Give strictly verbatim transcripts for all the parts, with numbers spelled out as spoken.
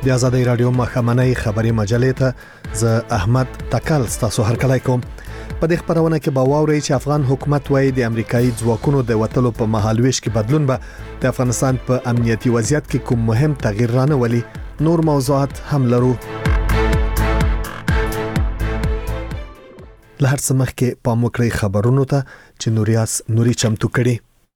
د آزادۍ رادیو مخامنۍ خبري مجلې ته ز احمد تکل تاسو هرکلی کوم. په دې خبرونه کې به واورئ چې افغان حکومت وايي د امریکایي ځواکونو د وټلو په مهالويش کې بدلون به د افغانستان په امنیتي وضعیت کې کوم مهم تغییر رانه ولي. نور موضوعات هم لرو. له هر څه مخکې پام وکړئ خبرونو ته چې نوریاس نوري چمتو کړي.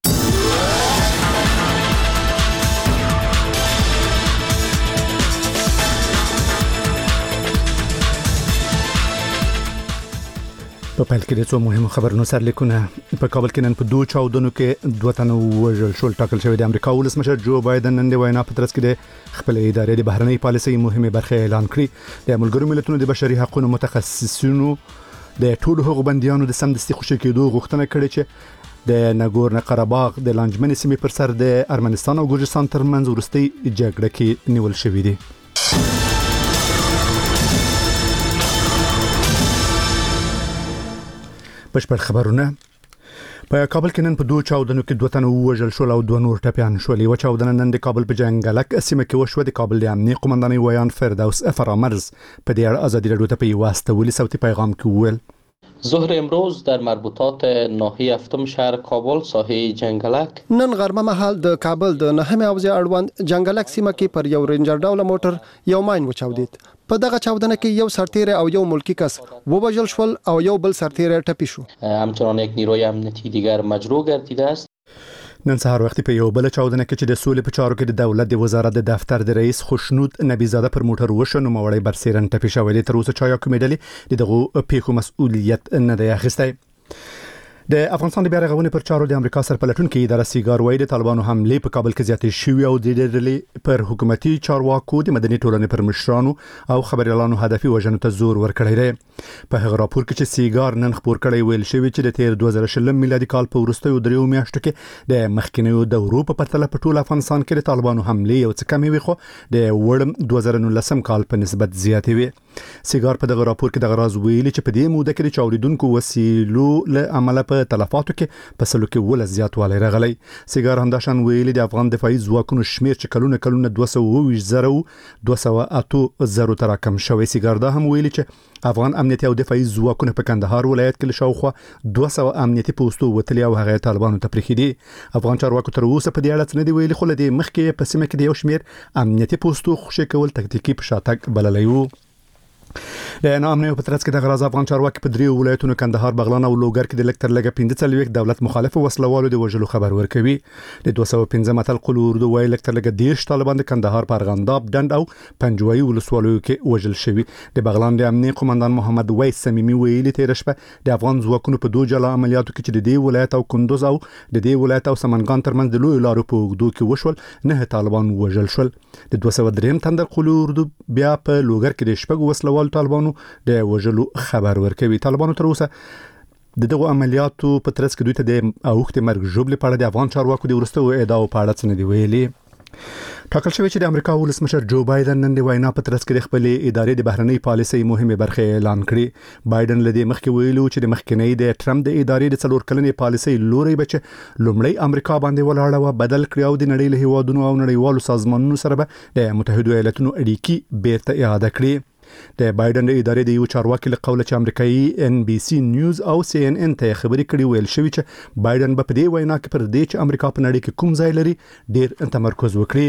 په پیل کې د څو مهمو خبرونو سره لیکونه. په کابل کې نن په دوه چاودنو کې دوه تنه وژل شول. ټاکل شوی د امریکا ولسمشر جو بایدن نن د وینا په ترڅ کې د خپل ادارې د بهرنۍ پالیسۍ مهمه برخه اعلان کړې. د ملګرو ملتونو د بشري حقوقو متخصصینو د ټولو هغو بنديانو د سمدستي خوشي کېدو غوښتنه کړې چې د ناګورنو قرهباغ د لانجمنې سیمې پر سر د ارمنستان او ګورجستان ترمنځ ورستۍ جګړه کې نیول شوې دي. بشپړ خبرونه. په کابل کې نن په دوه چاودنو کې دوه تنه وژل شول او دوه نور ټپيان شول. یو چاودنه نن د کابل په جنگلک سیمه کې وشوه. د کابل د امنیت قومندانۍ ویان فردوس فرامرز په دې اړه ازادي رادیو ته په واسطه ولي صوتي پیغام کې وویل: ظهر امروز در مربوطات ناحیه هفتم شهر کابل ساحه جنگلک نن غرمه مهال د کابل د نهمه حوزه اړوند جنگلک سیمه کې پر یو رینجر ډول موټر یو ماین وچاودید. په دغه چاودنه کې یو سرتیره او یو ملکی کس ووژل شول او یو بل سرتیره ټپي شو. همچنان یک نیروی امنیتی دیگر مجروح گردیده است. نن سهار وخت په یو بل چاودنه کې چې د سولې په چارو کې د دولت د وزارت د دفتر د رئیس خوشنود نبی زاده پر موټر وشو نو مړی برسیرن ټپي شوی دی. تر اوسه چا یو کومېدلې دغه پیښو مسؤلیت نه دی اخیستی. د افغانستان د بیا رغونې پر چارو د امریکا سرپلټونکو اداره سیګار وایي د طالبانو حمله په کابل کې زیاتې شوې او د ډلې پر حکومتي چارواکو د مدني ټولنې پر مشرانو او خبريالانو هدفي وژنو ته زور ورکړی دی. په هغه راپور کې چې سیګار نن خبر کړی ویل شوی چې د تیر دوه زره شلم میلادي کال په وروستیو دریو میاشتو کې د مخکینیو دورو په پرتله په ټول افغانستان کې د طالبانو حمله یو څه کمې وي خو د وړم دوه زره نولسم کال په نسبت زیاتې وي. سیګار په دغه راپور کې دغه راز ویلي چې په دې موده کې د چاودیدونکو وسیلو له عمله په تلفاتو کې په سلو کې ول زیاتوالی راغلی. سیګار همداشان ویلي د افغان دفاعي ځواکونو شمیر چې کلونه کلونه دوه سوه اووه ویشت زره او دوه سوه اته زره تر کم شوی. سیګار دا هم ویلي چې افغان امنیتي او دفاعي ځواکونه په کندهار ولایت کې شاوخوا دوه سوه امنیتي پوسټو وتلي او هغه طالبانو ته پرېښي دي. افغان چارواکو تر اوسه په دې اړه څه نه دی ویلي خو لدې مخکې په سیمه کې د یو شمیر امنیتي پوسټو خوشي کول تکتیکي په شاتګ بللی وو. د نامنیو په ترڅ کې د غراز افغان چارواکي په دریو ولایتونو کندهار بغلان او لوګر کې د لکتر لګه پنځه څلويخ دولت مخالف وسلوالو د وژلو خبر ورکوي. د دوه سوه پنځه متل قل اردو وای لکتر لګه دیش طالبان د کندهار پرغنداب ډند او پنجوي ولسوالو کې وژل شوی. د بغلان د امنیت قومندان محمد ویس سمیمي ویلي تیر شپه د افغان ځواکونو په دوه جلا عملیاتو کې چې د دې ولایت او کندوز او د دې ولایت او سمنګان ترمنځ د لوی لارو په اوږدو کې وشول نه طالبان وژل شول. د دوه سوه درې تندر قل اردو بیا په لوګر کې د شپږ وسلوال طالبانو د وژلو خبر ورکوي. طالبانو تر اوسه د دغه عملیاتو په ترڅ کې دوی ته د اوښتې مرګ ژوبلې په اړه د افغان چارواکو د وروستیو ادعاو په اړه څه نه دی ویلي. ټاکل شوی چې د امریکا ولسمشر جو بایدن نن د وینا په ترڅ کې د خپل ادارې د بهرنۍ پالیسۍ مهمه برخه اعلان کړې. بایدن لدې مخکې ویلو چې د مخکنی د ټرمپ د ادارې د څلور کلنې پالیسۍ لوري بچ لومړی امریکا باندې ولاړه و بدل کړی او د نړۍ له هیوادونو او نړیوالو سازمانونو سره به د متحده ایالاتونو اړیکې بیرته اعاده کړي. د بایدن د ادارې د یو چارواکي له قوله چې امریکایي ان بي سي نیوز او سي ان ان ته خبري کړي ویل شوی چې بایدن په دې وینا کې پر دې چې امریکا په نړۍ کې کوم ځای لري ډیر تمرکز وکړي.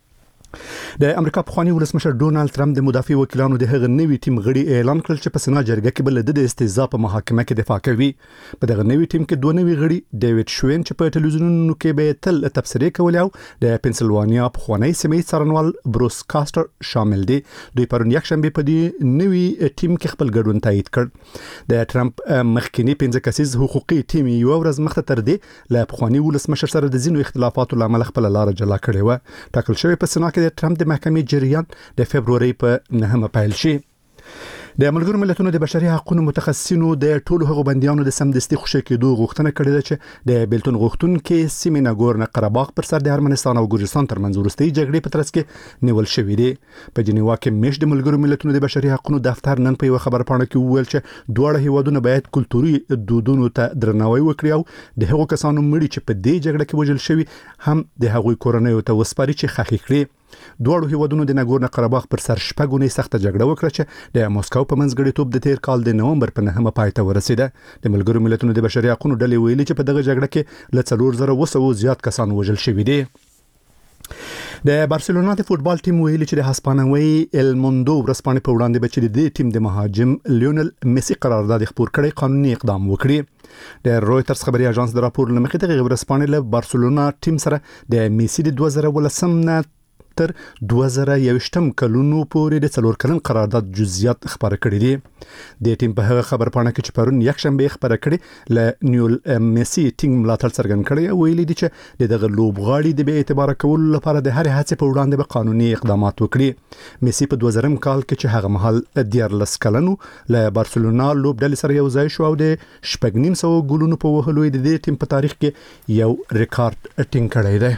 د امریکا پخوانی ولسمشر ډونالد ټرمپ د مدافع وکیلانو د هغه نوي ټیم غړي اعلان کړل چې په سنا جرګه کې بل د استهزاء په محاکمه کې دفاع کوي. په دغه نوي ټیم کې دوه نوي غړي ډیوډ شوین چې په ټلویزیونونو کې به تل تبصرې کولې او د پنسلوانیا پخوانی سیمې څارنوال بروس کاستر شامل دي. دوی پرون یکشنبه په دې نوي ټیم کې خپل ګډون تایید کړ. د ټرمپ مخکنی پنځه کسیز حقوقي ټیم یو ورځ مخته تر دې له پخوانی ولسمشر سره د ځینو اختلافاتو لامل خپل لار جلا کړې و. ټاکل شوی په سنا کې د ټرمپ د محکمې جریان د فبروري په نهمه پیل شي. د ملګرو ملتونو د بشري حقوقو متخصصینو د ټولو هغو بنديانو د سمدستي خوشي کېدو غوښتنه کړې ده چې د بیلتون غوښتونکو سیمې ناګورنو قرهباغ پر سر د ارمنستان او ګورجستان ترمنځ ورستۍ جګړې په ترڅ کې نیول شوې دي. په جنیوا کې مېش د ملګرو ملتونو د بشري حقوقو دفتر نن په یو خبرپاڼه کې وویل چې دواړه هیوادونه باید کلتوري دودونو ته درناوی وکړي او د هغو کسانو مړي چې په دې جګړه کې وژل شوي هم د هغوی کورنۍ ته وسپاري چې خخې کړي. دواړو هیوادونو د ناګورنو قرهباغ پر سر شپږونی سخته جګړه وکړه چې د مسکو په منځګړیتوب د تیر کال د نومبر په نهمه پای ته ورسیده. د ملګرو ملتونو د بشري حقوقو ډلې ویلي چې په دغه جګړه کې له څلور زره اوه سوه زیات کسان وژل شوي دي. د بارسلونا د فوتبال ټیم ویلي چې د هسپانوي ال موندو ورځپاڼې په وړاندې به چې د ټیم د مهاجم لیونل میسی قرارداد خپور کړي قانوني اقدام وکړي. د رويټرز خبري اژانس د راپور لمخې د ورځپاڼې له بارسلونا ټیم سره د میسی د دوه زره ولسم نه تر دوه زره یوویشتم کلونو پورې د څلور کلن قرارداد جزئیات خبره کړي دي. د ټیم په هغه خبرپاڼه کې چې پرون یک شنبه خبره کړي ل نیول میسی ټینګ ملاتړ څرګند کړي او ویلي دي چې دغه لوبغاړي د بې اعتبار کولو لپاره د هر هڅې په وړاندې به قانوني اقدامات وکړي. میسی په دوه زرم کال کې چې هغه مهال دیارلس کلنو له بارسلونا لوبډلې سره یو ځای شو او د شپږ نیم سوه ګولونو په وهلو د دې ټیم په تاریخ کې یو ریکارډ ټینګ کړی دی.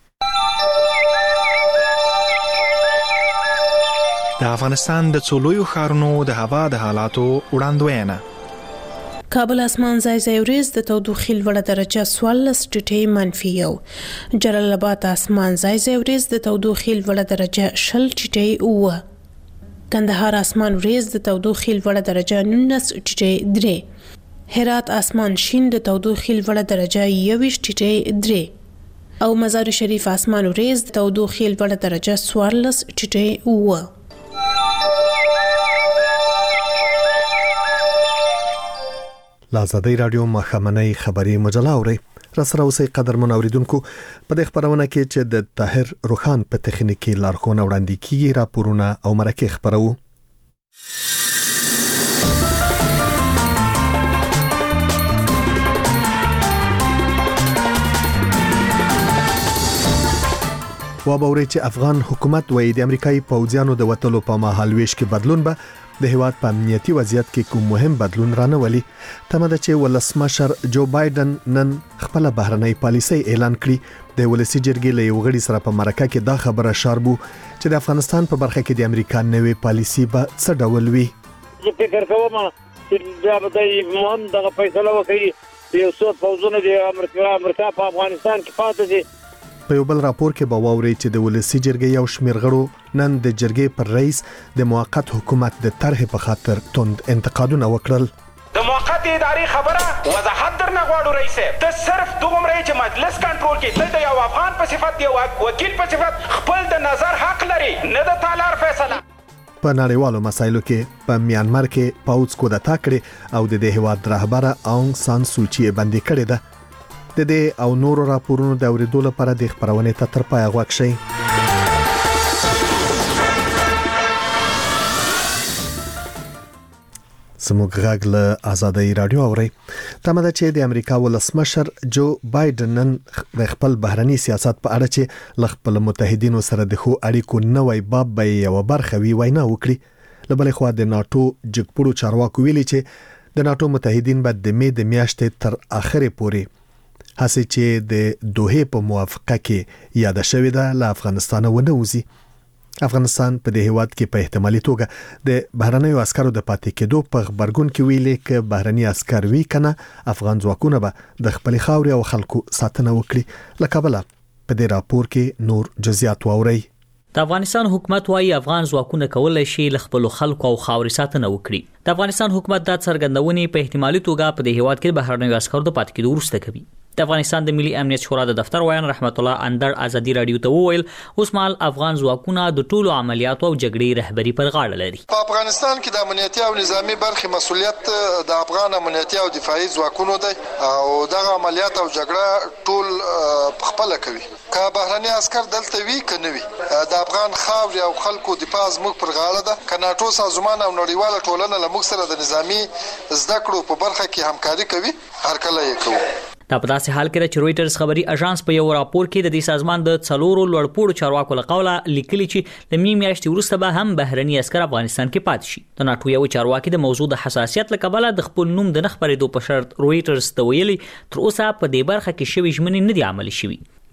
د افغانستان د څولویو ښارونو د هوا د حالاتو وړاندوینه. کابل اسمان ځای ځای وريځ د تودوخې لوړه درجه څوارلس ټیټې منفي یو. جلال آباد اسمان ځای ځای وريځ د تودوخې لوړه درجه شل ټیټې اوه. کندهار اسمان وريځ د تودوخې لوړه درجه نولس ټیټې درې. هرات اسمان شین د تودوخې لوړه درجه یوویشت ټیټې درې. او مزار شریف اسمان وريځ د تودوخې لوړه درجه څوارلس ټیټې اوه. لازدی رادیو مخامنۍ خبری مجله اوري راسره اوسې قدرمن اوریدونکو په دې خبرونه کې چې د طاهر روخان په تخنیکی لارښوونه وړاندې کیږي راپورونه او مرکه خبرو. و باوري چې افغان حکومت وایي د امریکایي پوځیانو د وټلو په مهال ویش کې بدلون به د هیواد په امنیتي وضعیت کې کوم مهم بدلون رانهولي. تمه ده چې ولسمشر جو بایدن نن خپل بهرنۍ پالیسي اعلان کړي. د ولسی جرګې له یو غړي سره په مرکه کې دا خبره شاربو چې د افغانستان په برخه کې د امریکا نوې پالیسي به څه ډول وي. زه فکر کوم چې دا به مهم دغه فیصله وکړي یو څو فوجونه د امریکا امریکا په افغانستان کې پاتې دي. په یو بل راپور کې به واوري چې د ولسی جرګې یو شمېر غړو نن د جرګې پر رئیس د موقت حکومت د طرحې په خاطر توند انتقادونه وکړل. د موقت اداري خبره وضاحت درنه غواړو رئیس ته صرف دومره چې مجلس کنټرول کې ته د یو افغان په صفت یو وکیل په صفت خپل د نظر حق لري نه د تالار فیصله. په نړیوالو مسایلو کې په میانمار کې پاوڅ کودتا کړي او د دې هیواد رهبره اونګ سان سوچي باندې کړي ده. د دې او نورو راپورونو د اوریدو لپاره د خبرونې ته تر پای غوږ شئ. سموږ غږ له آزادۍ رادیو اوري. تمه ده چې د امریکا ولسمشر جو بایدن نن د خپل بهرني سیاست په اړه چې ل خپل متحدینو سره د خو اړیکو نوې باب به یو برخه وی وینا وکړي. لبلې خو د ناتو جګپړو چارواکو ویلي چې د ناتو متحدین به د می د میاشتې تر اخره پورې هڅه چې د دوحه په موافقه کې یاد شوې ده له افغانستان ونه وځي. افغانستان په دې هیواد کې په احتمالي توګه د بهرنیو عسکرو د پاتې کېدو په خبرګون کې ویلي چې بهرني عسكر وی کنه افغان ځواکونه به د خپل خاوري او خلکو ساتنه وکړي. لکه بل په دې راپور کې نور جزئیات واوري. د افغانستان حکومت وايي افغان ځواکونه کولای شي ل خپل خلکو او خاوري ساتنه وکړي. د افغانستان حکومت د څرګندونې په احتمالي توګه په دې هیواد کې بهرنیو عسکرو د پاتې کېدو وروسته کوي. د افغانستان د ملي امنیت شورا د دفتر وایي رحمت الله اندر ازادي رادیو ته وویل اوس مال افغان ځواکونه د ټولو عملیاتو او جګړې رهبری پر غاړه لري. په افغانستان کې د امنیتي او نظامی برخې مسؤلیت د افغان امنیتي او دفاعي ځواکونو دی او دغه عملیات او جګړه ټول خپل کوي. که بهرني عسكر دلته وی کنه وی د افغان خاوري او خلکو دفاع زموږ پر غاړه ده. کناټو سازمان او نړیواله ټولنه له موږ سره د نظامی زده کړو په برخه کې همکاري کوي. هر کله یې کوو. دا په داسې حال کې چې رويټرز خبري اژانس په یو راپور کې د دې سازمان د څلورو لوړپوړو چارواکو له قوله لیکلي چې د می میاشتې وروسته به هم بهرني عسكر افغانستان کې پاتې شي. د ناتو یو چارواکي د موضوع د حساسیت له کبله د خپل نوم د نخبرېدو په شرط رويټرز ته ویلي تر اوسه په دې برخه کې شوی ژمنې نه دي عملي شوي.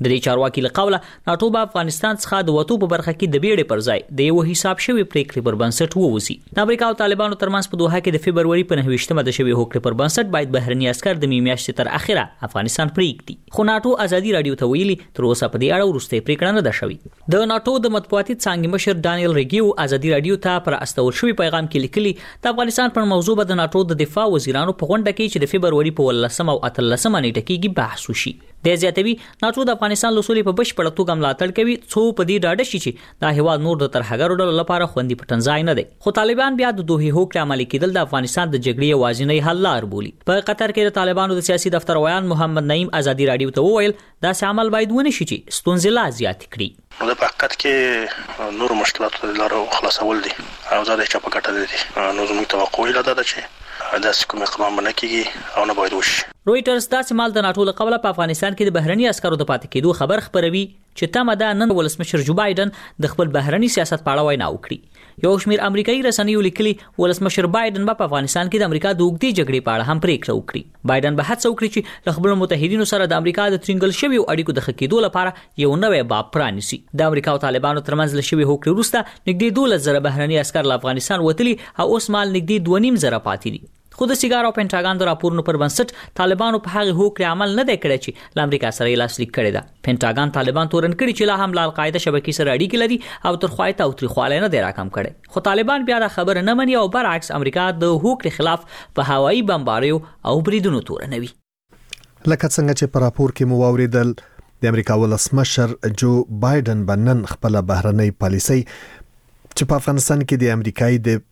د دې چارواکي له قوله ناتو په افغانستان څخه د وټو په برخه کې د بیړې پر ځای د یو حساب شوی پریکړې پر بنسټ ووسی. د امریکا او طالبانو ترمنځ په دوحه کې د فبرवरी په نهه د شوی هوکړې پر بنسټ باید بهرني عسكر د میاشتې تر اخره افغانستان پریږدي. خو ناتو ازادي رادیو ته ویلي تر اوسه په دې اړه وروستۍ پریکړه نه ده شوې. د ناتو د مطبوعاتي څانګې مشر ډانیل ریګیو ازادي رادیو ته پر استول شوی پیغام کې لیکلي د افغانستان پر موضوع د ناتو د دفاع وزیرانو په غونډه کې چې د فبرवरी په ولسمه او اتلسمه نیټه کې بحث وشي. د زیاتوي ناتو د افغانستان لسولې په بشپړه توګه ملاتړ کوي څو په دې ډاډه شي چې دا هیواد نور د ترهګرو ډلو لپاره خوندي پټنځای نه دی. خو طالبان بیا د دوه هوکړې عملي کېدل د افغانستان د جګړې یوازینی حل لار بولي. په قطر کې د طالبانو د سیاسي دفتر ویان محمد نعیم ازادي رادیو ته وویل دا عمل باید ونه شي چې ستونزې لا زیات کړي. نو په حقیقت کې نور مشکلات لاره خلاصول دي او زه د چا په ګټه دي. نو زموږ توقع یې ده چې داسې کوم اقدام نه کیږي او نه باید وشي. رويټرز داسې مال د ناتو له قبله په افغانستان کې د بهرني عسکرو د پاتې کېدو خبر خبروي چې تمه ده نن ولسمشر جو بایدن د خپل بهرني سیاست په اړه وینا وکړي. یو شمېر امریکایي رسنیو لیکلي ولسمشر بایدن په افغانستان کې د امریکا د اوږدې جګړې په اړه هم پریکړه وکړي. بایدن به هڅه وکړي چې له خپل متحدینو سره د امریکا د ترنګل شویو اړیکو د ښه کېدو لپاره یو نوی باب پرانیسي. د امریکا او طالبانو ترمنځ له شوی هوکړې وروسته نږدې دولس زره بهرني عسکر له افغانستان وتلي او اوس مال نږدې دوه نیم زره پاتې دي. خو د سیګار او پینټاګان د راپورونو پر بنسټ طالبانو په هغه هوکړې عمل نه دی کړی چې له امریکا سره یې لاسلیک کړی ده. پینټاګان طالبان تورن کړي چې لا هم له القاعده شبکې سره اړیکې لري او تر خوای ته او تریخواله نه دی راکم کړي. خو طالبان بیا دا خبره نه مني او برعکس امریکا د هوکړې خلاف په هوایي بمباریو او بریدونو تورنوي. لکه څنګه چې په راپور کې مو واوریدل د امریکا ولسمشر جو بایدن بنن خپل بهرنۍ پالیسي چې په افغانستان کې د امریکایي د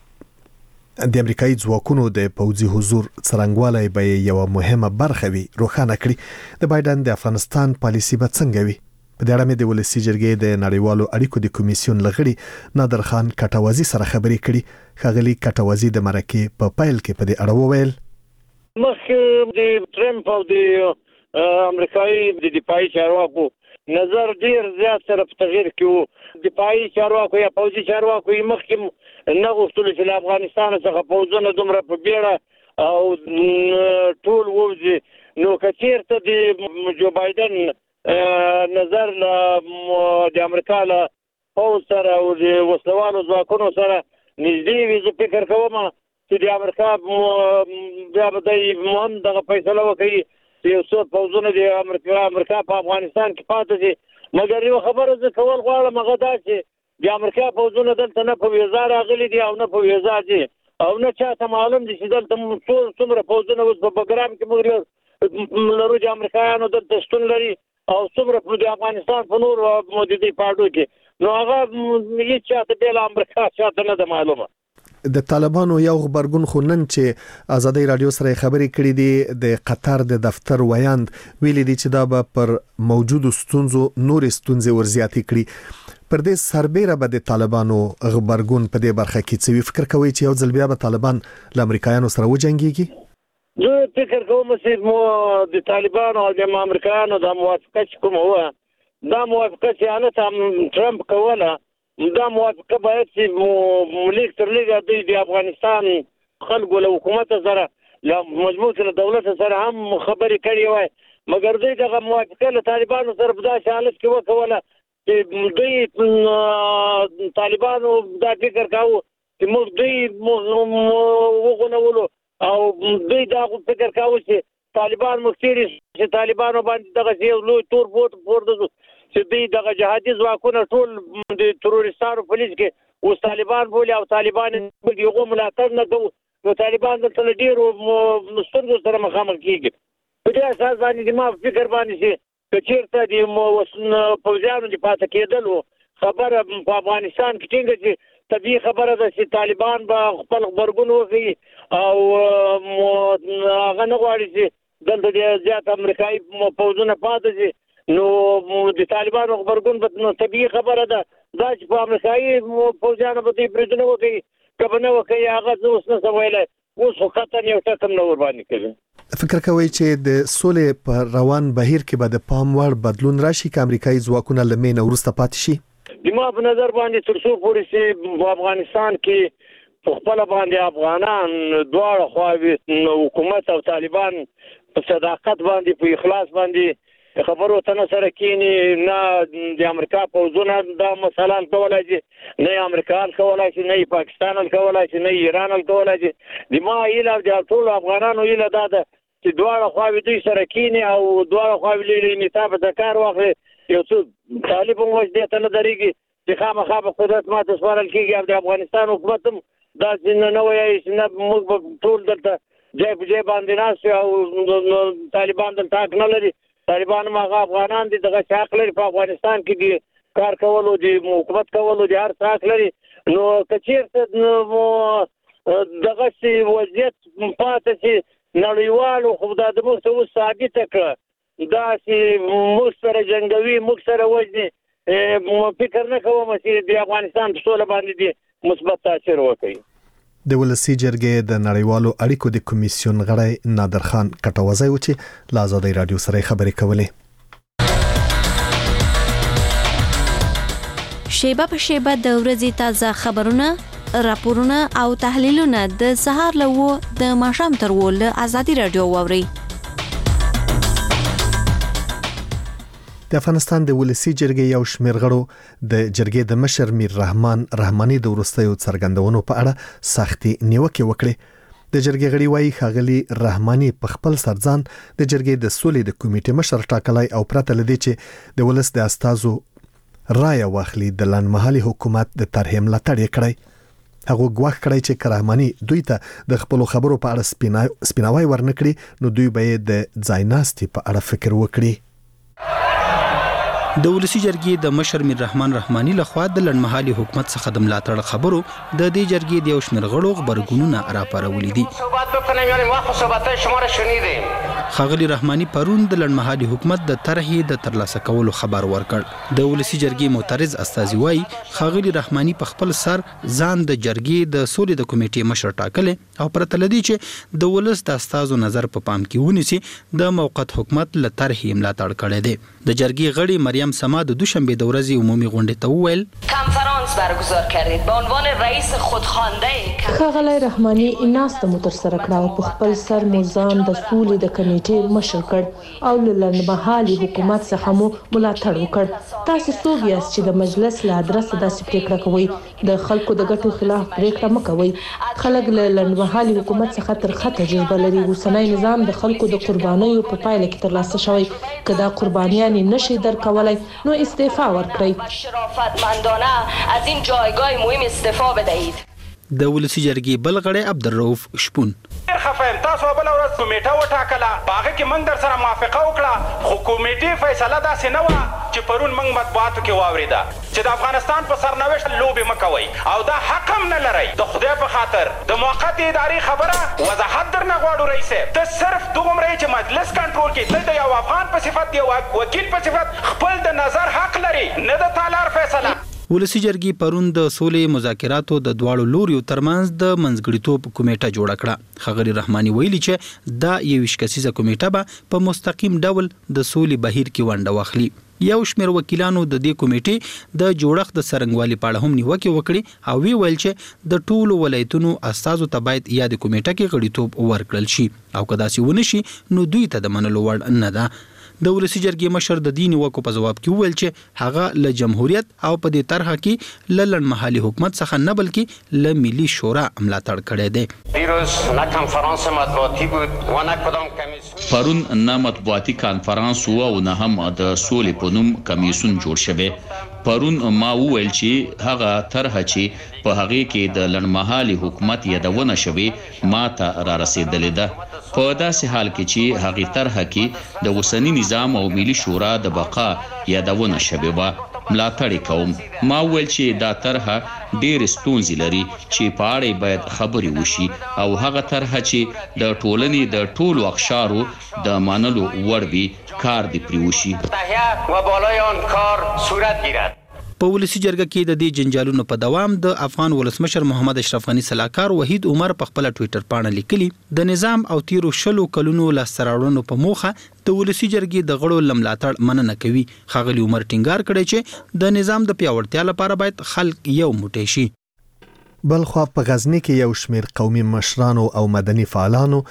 د امریکایي ځواکونو د پوځي حضور څرنګوالی به یو مهمه برخه وي روښانه کړي. د بایدن د افغانستان پالیسي به څنګه وي؟ په دې اړه مې د ولسی جرګې د نړیوالو اړیکو د کمیسیون لغړي نادر خان کټوازی سره خبرې کړي. خاغلی کټوازی د مرکې په پایل کې په دې اړه وویل مخکې د ټرمپ او د امریکایي د دفاعي چارواکو نظر ډیر زیات سره په تغییر کې وو. دفاعي چارواکو یا پوځي چارواکو یې مخکې نه غوښتل چې له افغانستان څخه پوځونه دومره په بیړه او ټول ووځي. نو که چېرته د جو بایدن نظر د امریکا له پوځ سره او د وسلوالو ځواکونو سره نږدې وي زه فکر کوم چې د امریکا بیا به دی هم دغه فیصله وکړي چې یو څو پوځونه د امریکا امریکا په افغانستان کې پاتې دي. مګر یو خبره زه کول غواړم هغه دا چې د امریکا پوځونه دلته نه په ویزا راغلي دي او نه په ویزا دي او نه چاته معلوم دي چې دلته څومره پوځونه اوس په بګرام کې موږ لرو د امریکایانو دلته شتون لري او څومره د افغانستان په نور موجودي پاړو کې نو هغه هیڅ چاته بل امریکا چاته نه ده معلومه. د طالبانو یو خبرګون خو نن چې ازادي رادیو سره خبرې کړې دي د قطر د دفتر ویاند ویلي دي چې دا به پر موجودو ستونزو نور ستونزې ورزياتي کړي. پر دې سربېره به د طالبانو خبرګون په دې برخه کې څه فکر کوي چې یو ځل بیا به طالبان له امریکایانو سره وجنګيږي؟ زه فکر کوم چې مو د طالبانو او د امریکایانو د موافقت کوم هو دا موافقت چې انا ټرمپ کوله دا موافقه باید چې ملیک تر لږه د افغانستان خلکو له حکومت سره له مجموعه دولت سره هم خبرې کړې وای. مګر دوی دغه موافقه له طالبانو سره په داسې حالت کې وکوله چې دوی طالبانو دا فکر کاوه چې موږ دوی وغولولو او دوی دا فکر کاوه چې طالبان مختیری چې طالبانو باندې دغه یو لوی تور بوت پورته چې دوی دغه جهادي ځواکونه ټول د تروریستانو په لیست کې اوس طالبان بولي او طالبان یو ملاتړ نه کوي. نو طالبان دلته ډیرو ستونزو سره مخامخ کیږي. په دې اساس باندې ما فکر باندې چې چیرته د پوځیانو د پاتې کېدلو خبره په افغانستان کې څنګه چې طبيعي خبره ده چې طالبان به خپل خبرګون وکړي او هغه نه غواړي چې دلته د زیات امریکایي پوځونه پاتې شي. نو د طالبانو خبرګون به طبيعي خبره ده دا چې په امریکایي پوځیانو به دې بریدونه وکړي که نه وکړي هغه زه اوس نه ویلی اوس خو قطن یو ټکم نه ورباندې کوي. فکر کوي چې د سولې په روان بهیر کې به د پام وړ بدلون راشي که امریکایي ځواکونه له مینه وروسته پاتې شي؟ د ما په نظر باندې تر څو پورې چې په افغانستان کې په خپل باندې افغانان دواړه خواوې حکومت او طالبان په صداقت باندې په اخلاص باندې خبرو ته سره کینی نه د امریکا پوزونه دا مثلا کولای شي نه امریکا کولای شي نه پاکستان کولای شي نه ایران کولای شي د ما ایله د ټول افغانانو ایله دا ده چې دواړه خواوې دوی سره کینی او دواړه خواوې لري نتابه د کار واخلي یو څه طالب هم وځي ته نه درېږي چې خامخا به قدرت ماته سپارل کېږي او د افغانستان حکومت هم دا چې نه وایي چې نه موږ ټول دلته ځای په ځای باندې ناست او طالبان دلته حق نه لري طالبان هغه افغانان دي دغه حق لري په افغانستان کې دي کار کولو دي حکومت کولو دي هر څه حق لري نو کچېرته دغه سي وضعیت پاتې سي نړیوالو خو دا د موږ څه ثابته کړه دا چې موږ سره جنګوي موږ سره وژني فکر نه کوم چې د افغانستان په سوله باندې دي مثبت تاثیر وکړي د ولسی جرګې د نړیوالو اړیکو د کمیسیون غړی نادر خان کټوازی و چې له آزادۍ رادیو سره خبرې کولې. شیبه په شیبه د ورځې تازه خبرونه، راپورونه او تحلیلونه د سهار له و د ماښام تر و له آزادۍ رادیو واورئ. د افغانستان د ولسی جرګې یو شمېر غړو د جرګې د مشر میر رحمان رحماني د وروستیو څرګندونو په اړه سختي نیوکې وکړې. د جرګې غړي وایي ښاغلي رحماني په خپل سرځان د جرګې د سولې د کمیټې مشر ټاکلی او پرته له دې چې د ولس د استازو رایه واخلي د لنډمهالي حکومت د طرحې ملاتړ یې کړی. هغه ګواښ کړی چې که رحماني دوی ته د خپلو خبرو په اړه سپیناوی ورنکړي نو دوی به یې د ځایناستي په اړه فکر وکړي. د ولسی جرګې د مشر میر رحمان رحماني لخوا د لنډمهالي حکومت څخه د ملاتړ خبرو د دې جرګې د یو شمېر غړو خبرګونونه راپارولي دي. ښاغلي رحماني پرون د لنډمهالي حکومت د طرحې د ترلاسه کولو خبر ورکړ. د ولسی جرګې معترض استازي وایي ښاغلي رحماني په خپل سر ځان د جرګې د سولې د کمیټې مشر ټاکلی او پرته له دې چې د ولس د استازو نظر په پام کې ونیسي د موقت حکومت له طرحې ملاتړ کړی دی. د جرګې غړي مریم سما د دوشنبه د ورځې عمومي غونډې ته وویل کنفرانس برگزار کردید به عنوان رئیس خودخوانده ښاغلی رحماني ناسته مو ترسره کړه او په خپل سر مو ځان د سولې د کمیټې مشر کړ او له لنډمهالي حکومت څخه مو ملاتړ وکړ. تاسو څوک یاست چې د مجلس له ادرسه داسې پریکړه کوئ؟ د خلکو د ګټو خلاف پریکړه مه کوئ. خلک له لنډمهالي حکومت څخه ترخه تجربه لري. اوسنی نظام د خلکو د قربانیو په پایله کې ترلاسه شوی. که دا قربانیان نشي درکولای نو استعفا ورکړئ. شرافتمندانه از این جایگاه مهم استعفا بدهید. د ولسی جرګې بل غړی عبدالرؤف شپون خفایم تاسو بل ورځ کمیټه وټاکله باغه کې موږ در سره موافقه وکړه خو کمیټې فیصله داسې نه و چې پرون موږ مطبوعاتو کې واوریده چې د افغانستان په سرنوشت لوبې مکوي او دا حق هم نه لري. د خدای په خاطر د موقت ادارې خبره وضاحت درنه غواړو رئیس ته صرف دومره چې مجلس کنټرول کې د یو افغان په صفت یو وکیل په صفت خپل د نظر حق لري نه د تالار فیصله. ولسی جرګې پرون د سولې مذاکراتو د دواړو لوریو ترمنځ د منځګړیتوب کمیټه جوړه کړه. ښاغلي رحماني ویلي چې دا یویشت کسیزه کمیټه به په مستقیم ډول د سولې بهیر کې ونډه واخلي. یو شمېر وکیلانو د دې کمیټې د جوړښت د څرنګوالي په اړه هم نیوکې وکړي او وی ویل چې د ټولو ولایتونو استازو ته باید یا د کمیټه کې غړیتوب ورکړل شي او که داسې ونه شي نو دوی ته د منلو وړ نه ده. د ولسی جرګې مشر د دې نیوکو په ځواب کې وویل چې هغه له جمهوریت او په دې طرحه کې له لنډمهالي حکومت څخه نه بلکې له ملي شورا ملاتړ کړی دی. دیروز نه کنفرانس مطبوعاتي بود و نه کدام کمیسیون پرون نه مطبوعاتي کانفرانس و او نه هم د سولې په نوم کمیسیون جوړ شوی. پرون ما وویل چې هغه طرحه چې په هغه کې د لنډمهالي حکومت یادونه شوی ما ته را رسیدلې ده. په داسې حال کې چې هغه طرحه کې د اوسنی نظام او ملي شورا د بقا یادونه شوی و ملاتړ کوم. ما ویل چې دا طرحه ډېر ستونزې لري چې په اړه باید خبرې وشي او هغه طرحه چې د ټولنې د ټولو اقشارو د منلو وړ وي کار دی پرې وشي و بالای آن کار صورت گیرد. په ولسی جرګه کې د دې جنجالونو په دوام د افغان ولسمشر محمد اشرف غنی سلاکار وحید عمر په خپل ټوئیټر باندې لیکلي د نظام او تیرو شلو کلونو لاسته په موخه د ولسی جرګې د غړو لملاتړ مننه کوي. ښاغلي عمر ټینګار کړی چې د نظام د پیاوړتیا لپاره باید خلک یو موټی شي. بل خو په غزنی کې یو شمېر قومي مشرانو او مدني فعالانو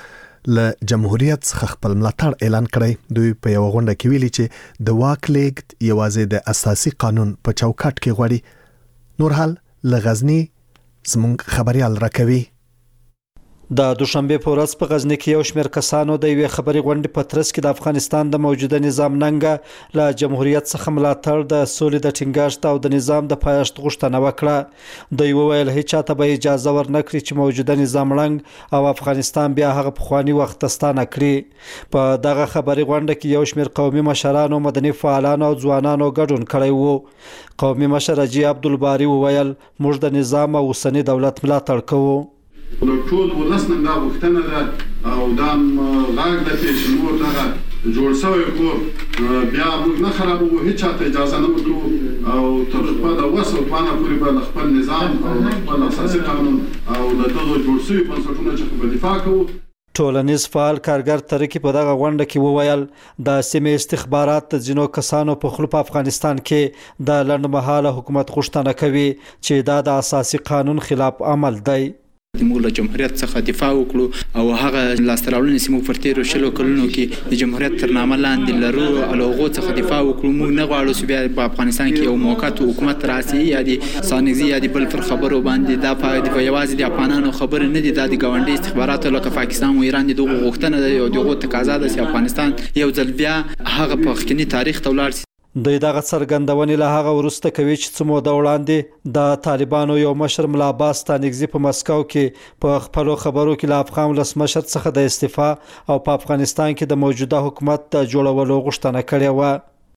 له جمهوریت څخه خپل ملاتړ اعلان کړی. دوی په یو غونډه کې ویلي چې د واک لیږد یوازې د اساسي قانون په چوکاټ کې غواړي. نور حال له غزنی زموږ خبريال راکوي. د دوشنبه په ورځ په غزنی کې یو شمېر کسانو د یوې خبري غونډې په ترڅ کې د افغانستان د موجوده نظام ننګه له جمهوریت څخه ملاتړ د سولې د ټینګښت او د نظام د پایښت غوښتنه وکړه. دوی وویل هیڅ چاته به اجازه ورنکړي چې موجوده نظام ړنګ او افغانستان بیا هغه پخوانی وخت ستانه کړي. په دغه خبري غونډه کې یو شمېر قومي مشرانو، مدني فعالانو او ځوانانو ګډون کړی وو. قومي مشر حاجي عبدالباري وویل موږ د نظام او اوسنی دولت ملاتړ کوو. د ټول ولس نه دا غوښتنه ده او دا غاګ ده چې نور دغه جوړ شوی کور بیا موږ نه خرابوو، هیڅ چاته اجازه نه ورکوو او تر خپل وس او توانه پورې به خپل نظام او خپل اساسي قانون او د دغه جوړ شوی بنسټونو څخه په دفاع کوو. ټولنیز فعال کارګر ترکی په دغه غونډه کې وویل د سیمې استخبارات د ځینو کسانو په خلو په افغانستان کې د لنډمهاله حکومت غوښتنه کوي چې دا د اساسي قانون خلاف عمل دی. موږ له جمهوریت څخه دفاع وکړو او هغه لاسته راوړنې چې موږ پر تیرو شلو کلونو کې د جمهوریت تر نامه لاندې لرو او له هغو څخه دفاع وکړو. موږ نه غواړو چې بیا په افغانستان کې یو موقت حکومت راسي یا د سانګزي یا د بل پر خبرو باندې دا په یوازې د افغانانو خبره نه دي، دا د ګاونډي استخباراتو لکه پاکستان او ایران دغه غوښتنه ده او دغه تقاضا ده چې افغانستان یو ځل بیا هغه په خکني تاریخ ته ولاړ شي. د دغه څرګندونې له هغه وروسته کوي چې څه موده وړاندې د طالبانو یو مشر ملا عباس تانګزي په مسکو کې په خپل خبرو کې له افغان ولسمشر څخه د استعفا او په افغانستان کې د موجوده حکومت د جوړولو غوښتنه کړې و.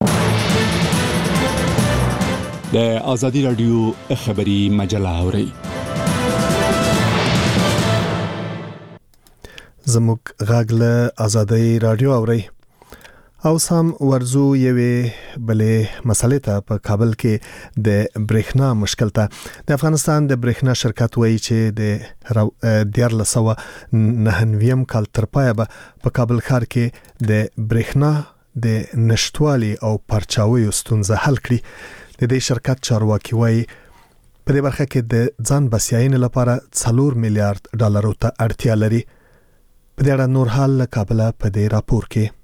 د ازادي رادیو خبري مجله اوري. زموږ غږ له ازادي رادیو اوري. او سم ورزو یوې بلې مسلې ته په کابل کې د برېښنا مشکل ته د افغانستان د برېښنا شرکت وایي چې د دیارلس سوه نهه نوي کال تر پایه به په کابل ښار کې د برېښنا د نشټوالي او پرچاوي ستونزه حل کړي. د دې شرکت چارواکي وایي په دې برخه کې د ځان بسیاینې لپاره څلور میلیارډ ډالرو ته اړتیا لري. په دې اړه نور حال له کابل په دې راپور کې.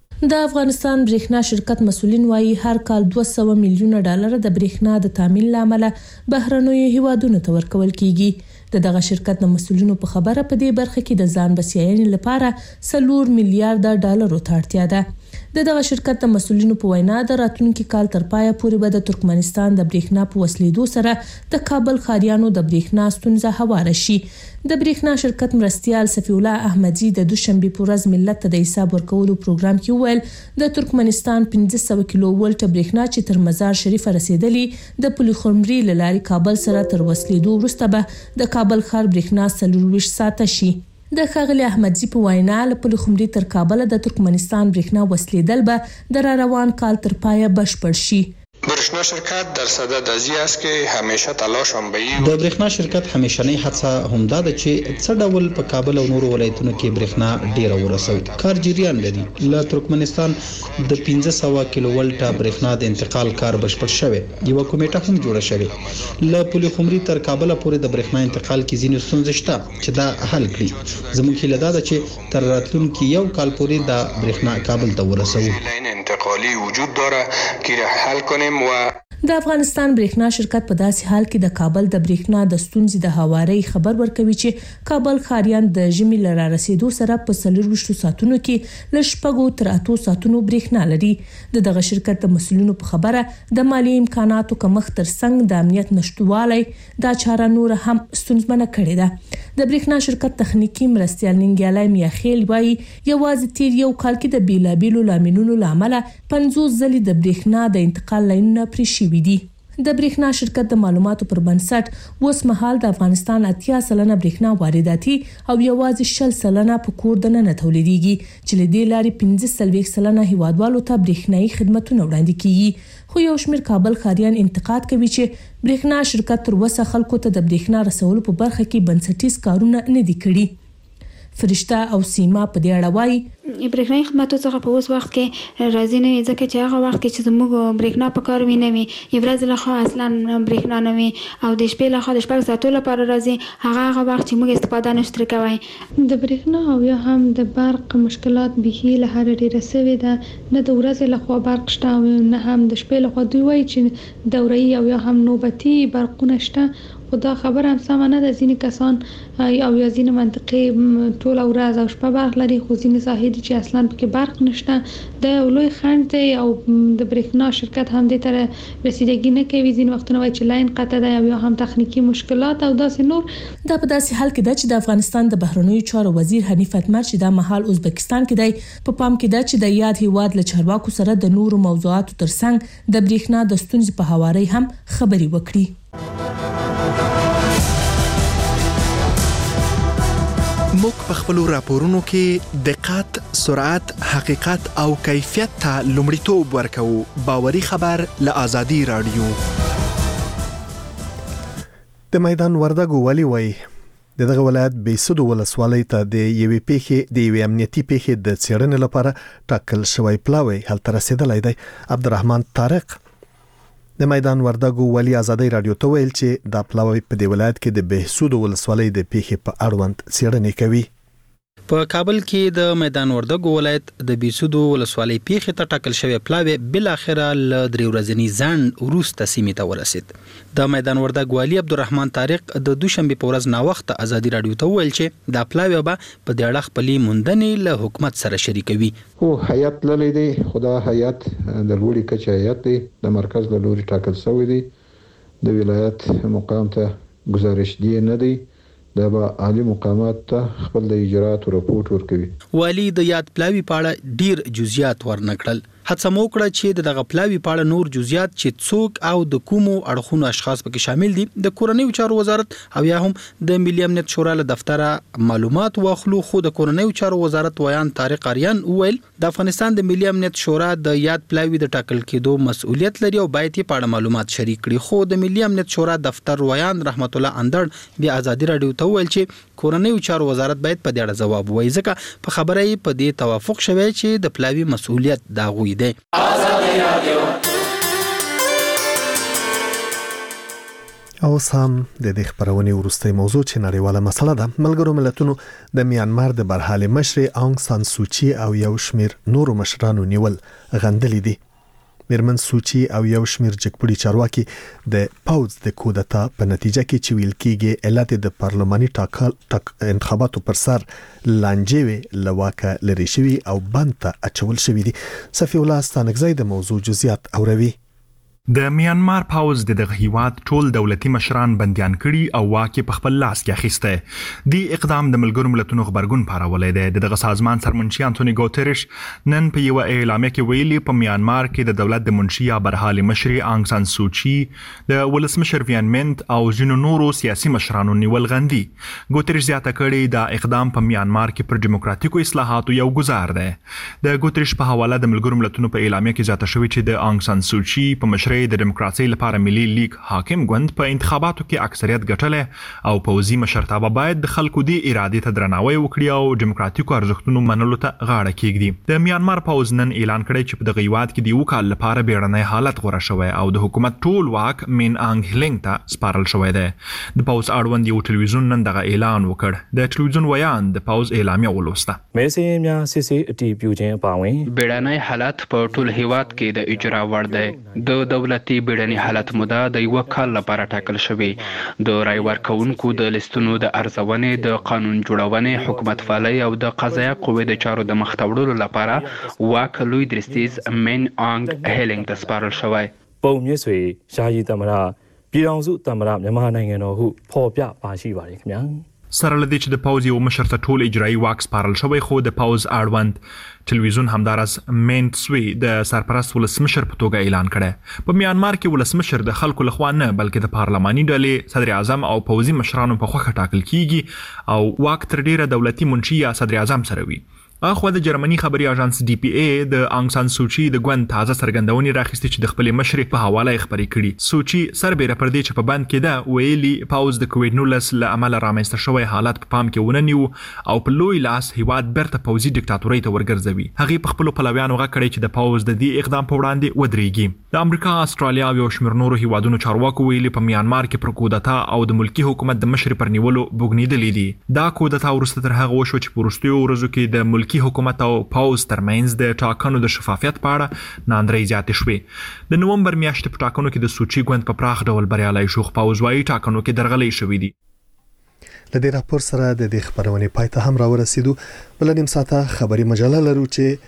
د افغانستان برېښنا شرکت مسولین وایي هر کال دوه سوه میلیونه ډالر د برېښنا د تامین لامل بهرنیو هیوادونو ته ورکول کیږي. د دغه شرکت د مسولینو په خبره په دې برخه کې د ځان بسیاینې لپاره څلور میلیارډ ډالرو ته اړتیا ده. د دغه شرکت د مسولینو په وینا د راتلونکي کال تر پایه پورې به د ترکمنستان د برېښنا په وسلیدو سره د کابل ښاریانو د برېښنا ستونزه هواره شي. د برېښنا شرکت مرستیال صفی الله احمدی د دوشنبه په ورځ ملت ته د حساب ورکولو پروګرام کې ویل د ترکمنستان پنځه سوه کیلو ولټ برېښنا چې تر مزار شریف رسیدلې د پولیخومري لاري کابل سره تر وسلیدو وروسته به د کابل ښار برېښنا څلور ویشت ساعته شي. د ښاغلي احمدزي په وینا له پولیخومري تر کابل د ترکمنستان برېښنا وسلیدل به د را روان کال تر پایه بشپړ شي. برېښنا شرکت در صدد از این است که همیشه تلاش هم به این د برېښنا شرکت همیشنی هڅه همدا ده چې څه ډول په کابل او نورو ولایتونو کې برېښنا ډیره ورسوي. کار جریان لري. له ترکمنستان د پنځه سوه کیلو ولټ برېښنا د انتقال کار بشپړ شوی. یو کمیټه هم جوړه شوې. له پولیخومري تر کابل پورې د برېښنا انتقال کې ځینې ستونزې شته چې دا حل کړي. زموږ هیله ده چې تر راتلونکي یو کال پورې د برېښنا کابل ته ورسوو. انتقالی وجود داره که حل کنیم. د افغانستان برېښنا شرکت په داسې حال کې د کابل د برېښنا د ستونزې د هواري خبر ورکوي چې کابل ښاریان د ژمي لاره رسیدو سره په څلور ویشت ساعتونو کې له شپږو تر اتو ساعتونو برېښنا لري. د دغه شرکت د مسؤلینو په خبره د مالی امکاناتو کمښت ترڅنګ د امنیت نشټوالی دا چاره نور هم ستونزمنه کړې ده. د برېښنا شرکت تخنیکی مرستیال ننګیالی میاخیل وایي یوازې تیر یو کال کې د بیلابیلو لاملونو لامل پنځوس ځلې د برېښنا د انتقال لاینونه پرې شوي دي. د برېښنا شرکت د معلوماتو پر بنسټ اوس مهال د افغانستان اتیا سلنه برېښنا وارداتي او یوازې شل سلنه په کور دننه تولیدېږي چې له دې لارې پنځه څلوېښت سلنه هیوادوالو ته برېښنایي خدمتونه وړاندې کیږي. خو یو شمېر کابل ښاریان انتقاد کوي چې برېښنا شرکت تر اوسه خلکو ته د برېښنا رسولو په برخه کې بنسټیز کارونه نه دي کړي. فرشته او سیما په دې اړه وایي برېښنايي خدماتو څخه په اوس وخت کې راضي نه وي، ځکه چې هغه وخت کې چې زموږ برېښنا په کار وي نه وي، یو ورځ لخوا اصلا برېښنا نه وي او د شپې لخوا د شپږ ساعتو لپاره راځي، هغه هغه وخت چې موږ استفاده نشو ترې کوی. د برېښنا او یا هم د برق مشکلات بیخي له هر ډیره سوي ده، نه د ورځې لخوا برق شته او نه هم د شپې لخوا. دوی وایي چې دوره‌ایي او یا هم نوبتي برقونه شته، خو دا خبره هم سمه نه ده. ځینې کسان او یا ځینې منطقې ټوله ورځ او شپه برق لري، خو ځینې ساحې دي چې اصلا پکې برق نشته. دا یو لوی خنډ دی او د برېښنا شرکت هم دې ته رسیدګي نه کوي. ځینې وختونه وایي چې لاین قطع دی او یا هم تخنیکي مشکلات او داسې نور. دا په داسې حال کې ده چې د افغانستان د بهرنیو چارو وزیر حنیف اتمر چې دا مهال ازبکستان کې دی، په پام کې ده چې د یاد هیواد له چارواکو سره د نورو موضوعاتو ترڅنګ د برېښنا د ستونزې په حواله هم خبري وکړي. موږ په خپل راپورونو کې دقت، سرعت، حقیقت او کیفیت ته لومړیتوب ورکوو. باوري خبر له آزادي رادیو. د میدان وردګو ولی وای د دغه ولایت بیسودو ولسوالۍ ته د یوې پیښې د یوې امنیتي پیښې د څېړنې لپاره ټاکل شوی پلاوی هلته رسیدلی دی. عبدالرحمن طارق د میدان وردګو ولی آزادي رادیو ته ویل چې دا پلاوی په دې ولایت کې د بیسودو ولسوالۍ د پیښې په اړوند څېړنې کوي. په کابل کې د میدان وردګو ولایت د بیسودو ولسوالۍ پیښې ته ټاکل شوی پلاوی بل اخره ل درې ورځنی ځنډ وروسته سیمې ته ورسید. د میدان وردګو والی عبدالرحمن طارق د دوشنبه په ورځ نا وخت آزادي رادیو ته ویل چې دا پلاوی به په دې اړه خپلې موندنې له حکومت سره شریکوي. او هیئت للی دی، خدا هیئت د لوړي کچې هیئت دی، د مرکز له لوري ټاکل شوی دی، د ولایت مقام ته گزارش دی نه دی، دا به عالی مقامات ته خپل د اجرات رپورټ ورکوي. والی د یاد پلاوی په اړه ډیر جزئیات ورنکړل. هڅه مو کړه چې دغه پلاوی په اړه نور جزئیات چې څوک او د کومو اړخونو اشخاص پکې شامل دي د کورنیو چارو وزارت او یا هم د ملي امنیت شورا له دفتره معلومات واخلو. خو د کورنیو چارو وزارت ویان طارق اریان ویل د افغانستان د ملي امنیت شورا د یاد پلاوی د ټاکل کېدو مسؤلیت لري او باید یې په اړه معلومات شریک کړي. خو د ملي امنیت شورا دفتر ویان رحمت الله اندړ د آزادي رادیو ته ویل چې کورنیو چارو وزارت باید په دې اړه ځواب وایي، ځکه په خبره یې په دې توافق شوی چې د پلاوی مسؤلیت دا غوي دی. او سم د دې خبرونې ورسته موضوع چې نړیواله مسله ده. ملګرو ملتونو د میانمار د برحال مشر آنګ سان سوچي او یو شمیر نورو مشرانو نیول غندلې دي. میرمن سوچي او یو شمیر جګپړي چارواکي د پاوز د کودتا په نتیجه کې چې ویل کېږي علت د پارلماني ټاکل ټاک انتخاباتو پر سر لانجې لواکه لري شوی او بند ته اچول شوی دي. صفی الله ستانکزی د موضوع جزئیات اوروي. د میانمار پاوز د دغه هیواد ټول دولتي مشران بنديان کړي او واکه په خپل لاس کې اخیسته. دی اقدام د ملګرو ملتونو خبرګون پارولې ده. دغه سازمان سرمنشي انټونی ګوتریش نن په یو اعلامیه کې ویلي په میانمار کې د دولت د منشیا برحال مشر آنګ سان سوچي د ولسمشر وین منت او جنو نورو سیاسي مشرانو نیول غندي. ګوتریش زیاته کړي دا اقدام په میانمار کې پر دیموکراتیکو اصلاحاتو یو گزار ده. د ګوتریش په حواله د ملګرو ملتونو په اعلامیه کې زیاته شوی چې د آنګ سان سوچي په مشرۍ د دیموکراسي لپاره ملي لیگ حاکم ګوند په انتخاباتو کې اکثریت ګټله او پوزي مشرتابه باید د خلکو د ارادې ته درناوی وکړي او دیموکراتیکو ارزښتونو منلو ته غاړه کېږدي. د میانمار پوز نن اعلان کړی چې په دغه هیواد کې د یو کال لپاره بیړنی حالت غوړه شوی او د حکومت ټول واک مین آنګ هلینګ ته سپارل شوی دی. د پوز اړوند یو ټلویزیون نن دغه اعلان وکړ. د ټلویزیون ویان د پوز اعلامیه ولوسته. بیړنی حالت په ټول هیواد کې د اجرا وړ دی. د دولتي بیړنی حالت موده د یو کال لپاره ټاکل شوی. د رای ورکونکو د لیستونو د ارزونې، د قانون جوړونې، حکومت فعالۍ او د قضایه قوې د چارو د مخ ته وړلو لپاره واک لوی درستیز مین آنګ هیلینګ ته سپارل شوی. ပုံမြင့်ဆွေယာယီသမ္မတပြည်ထောင်စုသမ္မတမြန်မာနိုင်ငံတော်ဟုဖော်ပြပါရှိပါတယ်ခင်ဗျာ سره لدی چې د پاوز یو مشر ته ټول اجرایی واک سپارل شوی، خو د پاوز اړوند ټلویزیون همدارس مینټ سوی د سرپرست ولسمشر په توګه اعلان کړی. په میانمار کې ولسمشر د خلکو لخوا نه بلکې د پارلماني ډلې صدر اعظم او پوزي مشرانو په خوخه ټاکل کیږي او واک تر ډیره دولتي منشي یا صدر اعظم سره وي. اخو د جرمني خبري اژانس ډي پی ای د انګ سان سوچي د ګوند تازه سرګندونې راخستې چې د خپل مشر په حواله خبرې کړي. سوچي سربېره پر دې چې په بند کې ده ویلي پاوز د کووډ نولس له امله رامنځته شوی حالت په پام کې وننیو او په لوی لاس هیواد برته پوزي ډیکټاتوري ته ورګرځوي. هغه په خپل پلویانو غکړي چې د پاوز د دې اقدام په وړاندې ودرېږي. د امریکا، استرالیا او شمیر نورو هیوادونو چارواکو ویلي په میانمار کې پر کودتا او د ملکی حکومت د مشر پر نیولو بوګنیدلې دي. دا کودتا ورسته تر هغه وشو چې په وروستیو ورځو کې د ملکی حکومت او پاوز ترمنځ د ټاکنو د شفافیت په اړه ناندرۍ زیاتې شوې. د نومبر میاشتې په ټاکنو کې د سوچي ګوند په پراخ ډول بریالی شو. پاوز وايي ټاکنو کې درغلۍ شوې دي. لدې راپور سره د دې خبرونې پای ته هم راورسېدو. بل نیم ساعته خبري مجله لرو چې